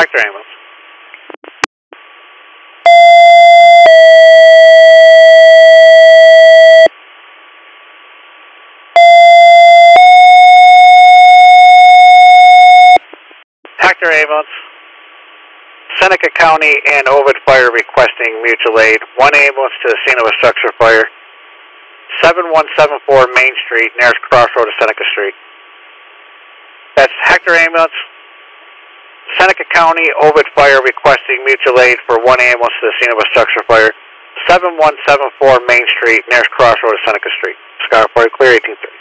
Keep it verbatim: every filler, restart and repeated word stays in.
Hector ambulance. Hector ambulance. Seneca County and Ovid Fire requesting mutual aid. One ambulance to the scene of a structure fire. seven one seven four Main Street, nearest crossroad of Seneca Street. That's Hector ambulance. Seneca County, Ovid Fire requesting mutual aid for one ambulance to the scene of a structure fire. seven one seven four Main Street, nearest crossroad of Seneca Street. Scar Fire, clear eighteen thirty.